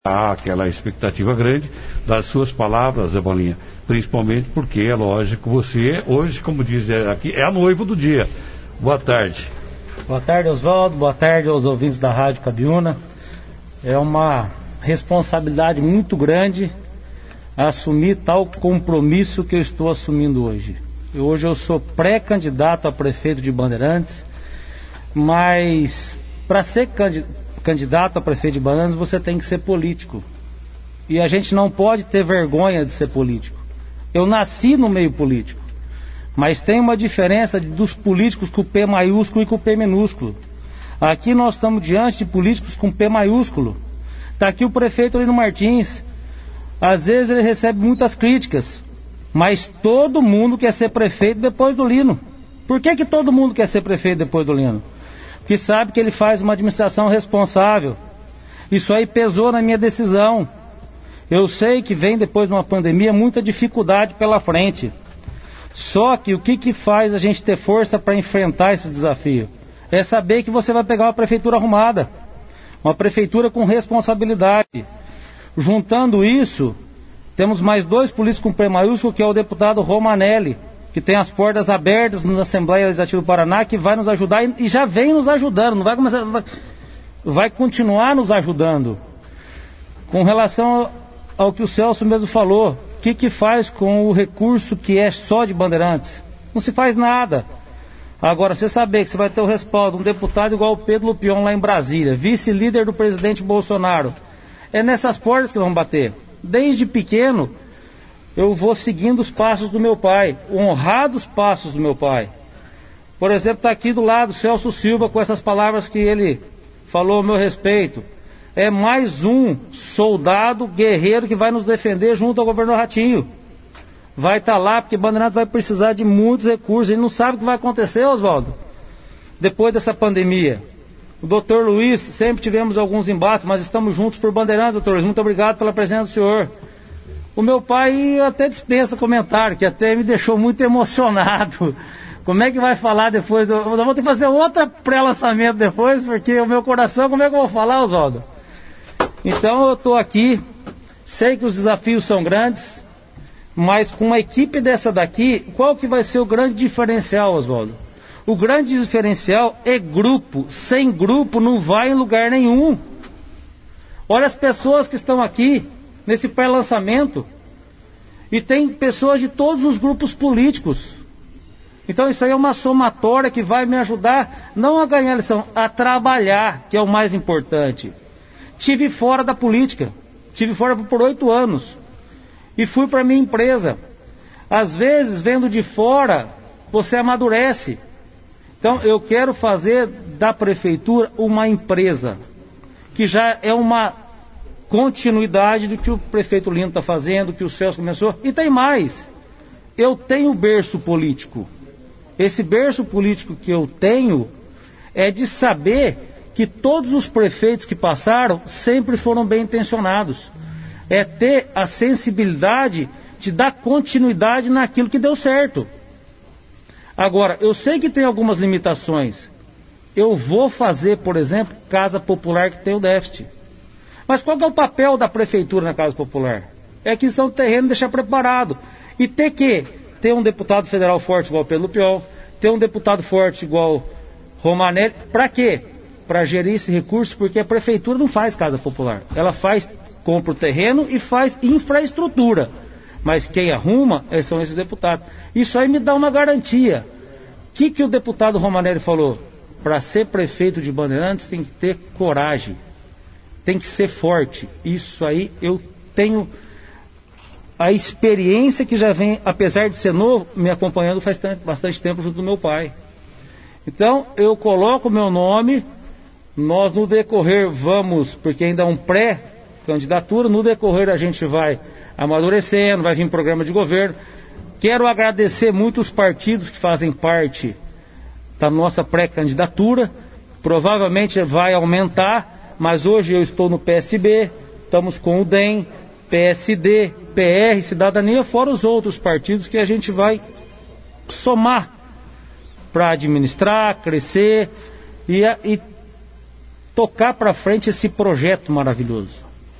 Há aquela expectativa grande das suas palavras, Zé Bolinha, principalmente porque, é lógico, você hoje, como diz aqui, é a noiva do dia. Boa tarde. Boa tarde, Oswaldo. Boa tarde aos ouvintes da Rádio Cabiúna. É uma responsabilidade muito grande assumir tal compromisso que eu estou assumindo hoje. Hoje eu sou pré-candidato a prefeito de Bandeirantes, mas para ser candidato a prefeito de Bandeirantes você tem que ser político. E a gente não pode ter vergonha de ser político. Eu nasci no meio político, mas tem uma diferença dos políticos com P maiúsculo e com P minúsculo. Aqui nós estamos diante de políticos com P maiúsculo. Está aqui o prefeito Lino Martins. Às vezes ele recebe muitas críticas, mas todo mundo quer ser prefeito depois do Lino. Por que todo mundo quer ser prefeito depois do Lino? Porque sabe que ele faz uma administração responsável. Isso aí pesou na minha decisão. Eu sei que vem depois de uma pandemia muita dificuldade pela frente. Só que o que faz a gente ter força para enfrentar esse desafio? É saber que você vai pegar uma prefeitura arrumada, uma prefeitura com responsabilidade. Juntando isso, temos mais dois políticos com P maiúsculo, que é o deputado Romanelli, que tem as portas abertas na Assembleia Legislativa do Paraná, que vai nos ajudar e já vem nos ajudando, não vai começar, vai continuar nos ajudando. Com relação ao que o Celso mesmo falou, o que faz com o recurso que é só de Bandeirantes? Não se faz nada. Agora, você saber que você vai ter o respaldo de um deputado igual o Pedro Lupion lá em Brasília, vice-líder do presidente Bolsonaro, é nessas portas que vão bater. Desde pequeno, eu vou seguindo os passos do meu pai, honrados passos do meu pai. Por exemplo, está aqui do lado o Celso Silva com essas palavras que ele falou ao meu respeito. É mais um soldado guerreiro que vai nos defender junto ao governador Ratinho. Vai estar lá porque Bandeirantes vai precisar de muitos recursos. Ele não sabe o que vai acontecer, Oswaldo, depois dessa pandemia. O doutor Luiz, sempre tivemos alguns embates, mas estamos juntos por Bandeirantes, doutor Luiz. Muito obrigado pela presença do senhor. O meu pai até dispensa comentário, que até me deixou muito emocionado. Como é que vai falar depois? Eu vou ter que fazer outra pré-lançamento depois, porque o meu coração, como é que eu vou falar, Oswaldo? Então eu estou aqui, sei que os desafios são grandes, mas com uma equipe dessa daqui, qual que vai ser o grande diferencial, Oswaldo? O grande diferencial é grupo. Sem grupo não vai em lugar nenhum. Olha as pessoas que estão aqui nesse pré-lançamento. E tem pessoas de todos os grupos políticos. Então isso aí é uma somatória que vai me ajudar não a ganhar a eleição, a trabalhar, que é o mais importante. Tive fora da política. Tive fora por 8 anos. E fui para minha empresa. Às vezes, vendo de fora, você amadurece. Então, eu quero fazer da prefeitura uma empresa, que já é uma continuidade do que o prefeito Lino está fazendo, que o Celso começou. E tem mais. Eu tenho berço político. Esse berço político que eu tenho é de saber que todos os prefeitos que passaram sempre foram bem intencionados. É ter a sensibilidade de dar continuidade naquilo que deu certo. Agora, eu sei que tem algumas limitações. Eu vou fazer, por exemplo, casa popular que tem o déficit. Mas qual que é o papel da prefeitura na casa popular? É aquisição de terreno e deixar preparado. E ter um deputado federal forte igual Pedro Lupion, ter um deputado forte igual Romanelli. Para quê? Para gerir esse recurso, porque a prefeitura não faz casa popular. Ela compra o terreno e faz infraestrutura. Mas quem arruma são esses deputados. Isso aí me dá uma garantia. O que o deputado Romanelli falou? Para ser prefeito de Bandeirantes tem que ter coragem. Tem que ser forte. Isso aí eu tenho a experiência que já vem, apesar de ser novo, me acompanhando faz bastante tempo junto do meu pai. Então eu coloco o meu nome. Nós no decorrer vamos, porque ainda é um pré-candidatura, no decorrer a gente vai amadurecendo, vai vir programa de governo. Quero agradecer muito os partidos que fazem parte da nossa pré-candidatura. Provavelmente vai aumentar, mas hoje eu estou no PSB, estamos com o DEM, PSD, PR, Cidadania, fora os outros partidos que a gente vai somar para administrar, crescer e tocar para frente esse projeto maravilhoso.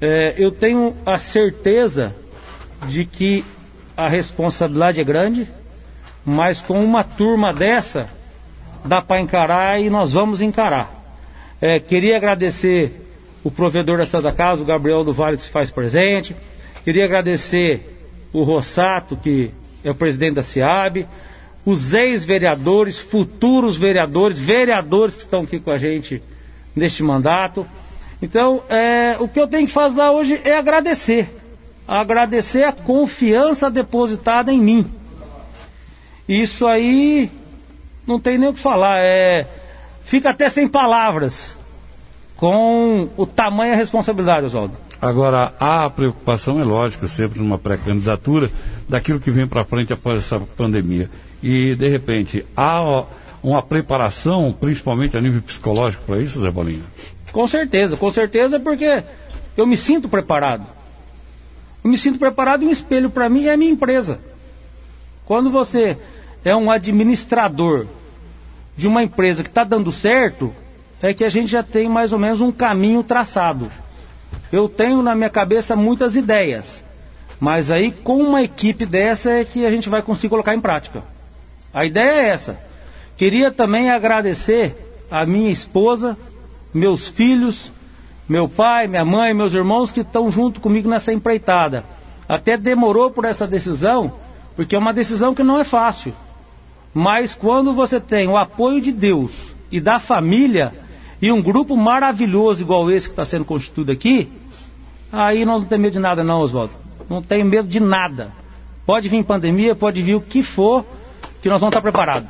Eu tenho a certeza de que a responsabilidade é grande, mas com uma turma dessa dá para encarar e nós vamos encarar. Queria agradecer o provedor da Santa Casa, o Gabriel do Vale, que se faz presente. Queria agradecer o Rossato, que é o presidente da SEAB, os ex-vereadores, futuros vereadores, vereadores que estão aqui com a gente neste mandato. Então, o que eu tenho que fazer lá hoje é agradecer a confiança depositada em mim. Isso aí não tem nem o que falar, fica até sem palavras com o tamanho e a responsabilidade, Oswaldo. Agora, a preocupação é lógica, sempre numa pré-candidatura, daquilo que vem para frente após essa pandemia. E, de repente, há uma preparação, principalmente a nível psicológico, para isso, Zé Bolinha? Com certeza, porque eu me sinto preparado. Eu me sinto preparado e um espelho para mim é a minha empresa. Quando você é um administrador de uma empresa que está dando certo, é que a gente já tem mais ou menos um caminho traçado. Eu tenho na minha cabeça muitas ideias, mas aí com uma equipe dessa é que a gente vai conseguir colocar em prática. A ideia é essa. Queria também agradecer a minha esposa, meus filhos, meu pai, minha mãe, meus irmãos que estão junto comigo nessa empreitada. Até demorou por essa decisão, porque é uma decisão que não é fácil. Mas quando você tem o apoio de Deus e da família, e um grupo maravilhoso igual esse que está sendo constituído aqui, aí nós não temos medo de nada não, Oswaldo. Não tenho medo de nada. Pode vir pandemia, pode vir o que for, que nós vamos estar preparados.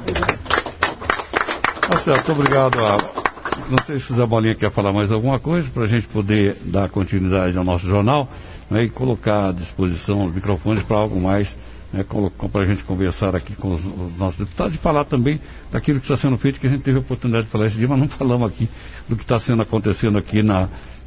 Certo, obrigado. Não sei se o Zé Bolinha quer falar mais alguma coisa para a gente poder dar continuidade ao nosso jornal, né, e colocar à disposição os microfones para algo mais, né, para a gente conversar aqui com os nossos deputados e falar também daquilo que está sendo feito, que a gente teve a oportunidade de falar esse dia, mas não falamos aqui do que está acontecendo aqui na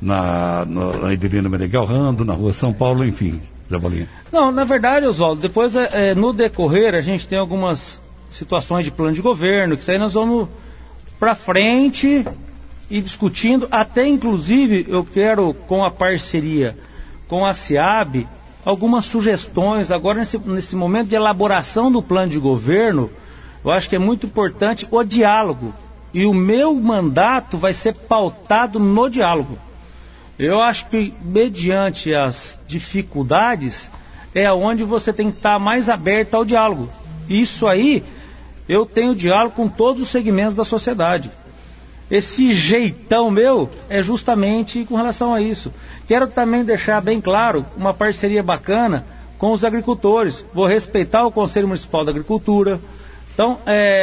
Edelino Meneghel Rando, na Rua São Paulo, enfim, Zé Bolinha. Não, na verdade, Oswaldo, depois no decorrer a gente tem algumas situações de plano de governo, que isso aí nós vamos para frente e discutindo, até inclusive eu quero, com a parceria com a SEAB, algumas sugestões. Agora nesse momento de elaboração do plano de governo, eu acho que é muito importante o diálogo, e o meu mandato vai ser pautado no diálogo. Eu acho que mediante as dificuldades é onde você tem que estar mais aberto ao diálogo. Isso aí, eu tenho diálogo com todos os segmentos da sociedade. Esse jeitão meu é justamente com relação a isso. Quero também deixar bem claro uma parceria bacana com os agricultores. Vou respeitar o Conselho Municipal da Agricultura. Então,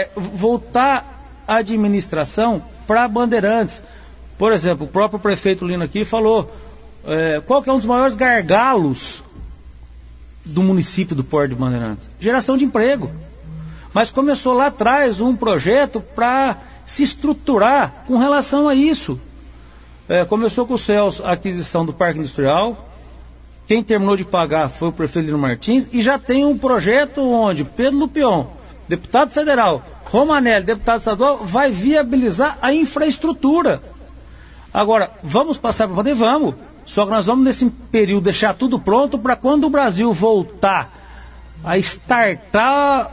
voltar a administração para Bandeirantes. Por exemplo, o próprio prefeito Lino aqui falou qual que é um dos maiores gargalos do município do Porto de Bandeirantes? Geração de emprego. Mas começou lá atrás um projeto para se estruturar com relação a isso. Começou com o Celso a aquisição do Parque Industrial. Quem terminou de pagar foi o prefeito Lino Martins, e já tem um projeto onde Pedro Lupion, deputado federal, Romanelli, deputado estadual, vai viabilizar a infraestrutura. Agora, vamos passar para poder? Vamos. Só que nós vamos nesse período deixar tudo pronto para quando o Brasil voltar a startar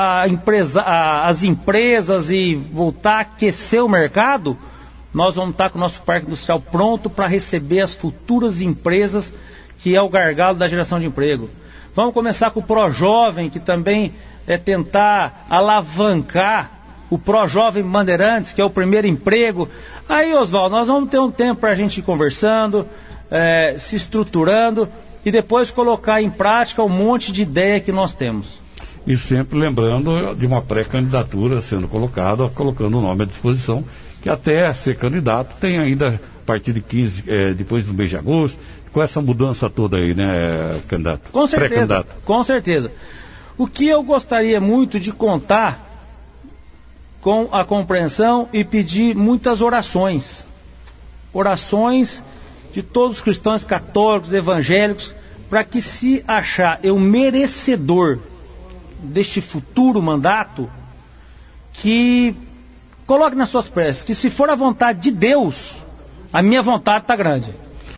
as empresas e voltar a aquecer o mercado, nós vamos estar com o nosso parque industrial pronto para receber as futuras empresas, que é o gargalo da geração de emprego. Vamos começar com o ProJovem, que também é tentar alavancar o ProJovem Bandeirantes, que é o primeiro emprego. Aí, Oswaldo, nós vamos ter um tempo para a gente ir conversando, se estruturando e depois colocar em prática um monte de ideia que nós temos. E sempre lembrando de uma pré-candidatura sendo colocada, colocando o nome à disposição, que até ser candidato tem ainda a partir de 15, depois do mês de agosto, com essa mudança toda aí, né, candidato? Com certeza, com certeza. O que eu gostaria muito de contar com a compreensão e pedir muitas orações. Orações de todos os cristãos católicos, evangélicos, para que, se achar eu merecedor deste futuro mandato, que coloque nas suas preces que, se for a vontade de Deus, a minha vontade está grande.